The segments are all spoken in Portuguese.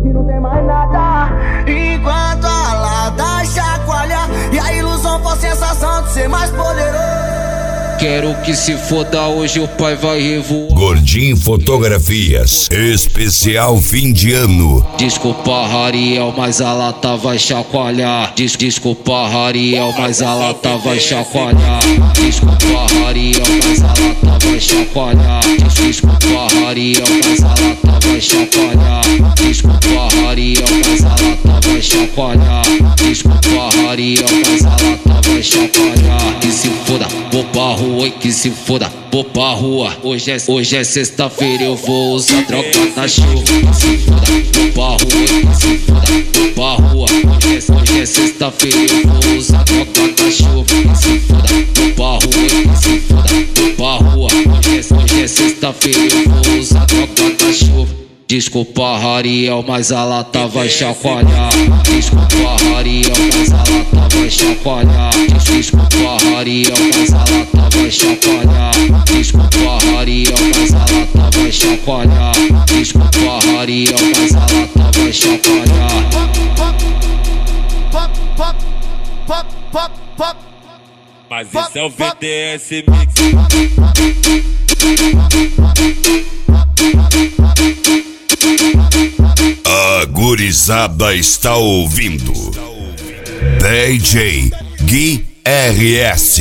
hoje não tem mais nada. Enquanto a lata chacoalha e a ilusão for sensação de ser mais poderoso. Quero que se foda, hoje o pai vai revoar. Gordinho Fotografias, especial fim de ano. Desculpa, Rariel, mas a lata vai chacoalhar. Desculpa, Rariel, mas a lata vai chacoalhar. Desculpa, Rariel, mas a lata vai chacoalhar. Desculpa, Rariel, mas a lata vai chacoalhar. Desculpa, Rariel, mas a lata vai chacoalhar. Desculpa, Rariel, mas a lata vai chacoalhar. Que se foda, vou pra rua e que se foda, vou pra rua. Hoje é sexta-feira, eu vou usar droga na chuva. Que se foda, vou pra rua e que se foda, vou pra rua. Hoje é sexta-feira, eu vou usar droga na chuva. Que se foda, vou pra rua e que se foda, vou pra rua. Hoje é sexta-feira, eu vou usar droga na chuva. Desculpa, Rariel, mas a lata vai chacoalhar. Desculpa, Rariel, mas a lata vai chacoalhar. Desculpa, Rariel, mas a lata vai chacoalhar. Desculpa, Rariel, mas a lata vai chacoalhar. Desculpa, Rariel, mas a lata vai chacoalhar. Mas isso é o VDS Mix. A gurizada está ouvindo DJ Gui RS.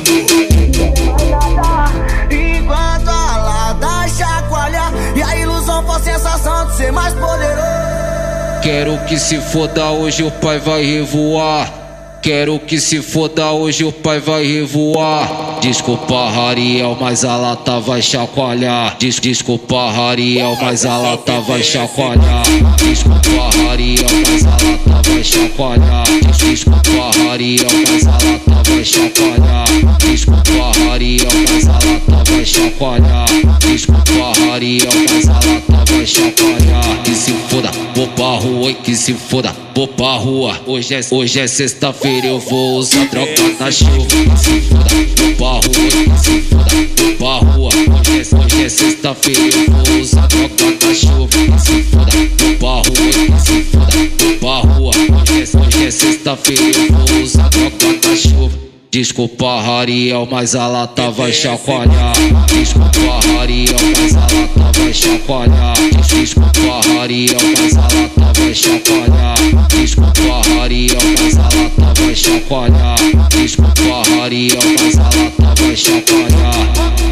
Enquanto a lata chacoalha e a ilusão for sensação de ser mais poderoso. Quero que se foda, hoje o pai vai revoar. Quero que se foda, hoje o pai vai revoar. Desculpa, Rariel, mas a lata vai chacoalhar. Desculpa, Rariel, mas a lata vai chacoalhar. Desculpa, Rariel, mas a lata vai chacoalhar. Desculpa, Rariel, mas a lata vai chacoalhar. Desculpa, Rariel, mas a lata vai chacoalhar. Desculpa, Rariel, mas a lata vai chacoalhar. Que se foda, vou pra rua e que se foda, vou pra rua. Hoje é sexta-feira, eu vou usar droga na chuva. Que se foda, vou pra rua e que se foda, vou pra rua. Hoje é sexta-feira, eu vou usar droga na chuva. Que se foda, vou pra rua e que se foda, vou pra rua. Hoje é sexta-feira, eu vou usar droga na chuva. Desculpa, Rariel, mas a lata vai chacoalhar. Desculpa, Rariel, mas a lata vai chacoalhar. Desculpa, Rariel, mas a lata vai chacoalhar. Desculpa, Rariel, mas a lata vai chacoalhar. Desculpa, Rariel, mas a lata vai chacoalhar.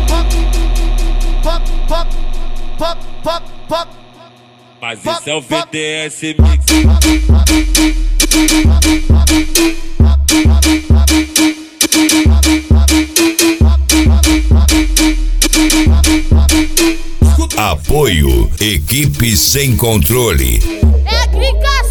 Mas isso é o VDS Mix. Apoio Equipe Sem Controle. É clicação.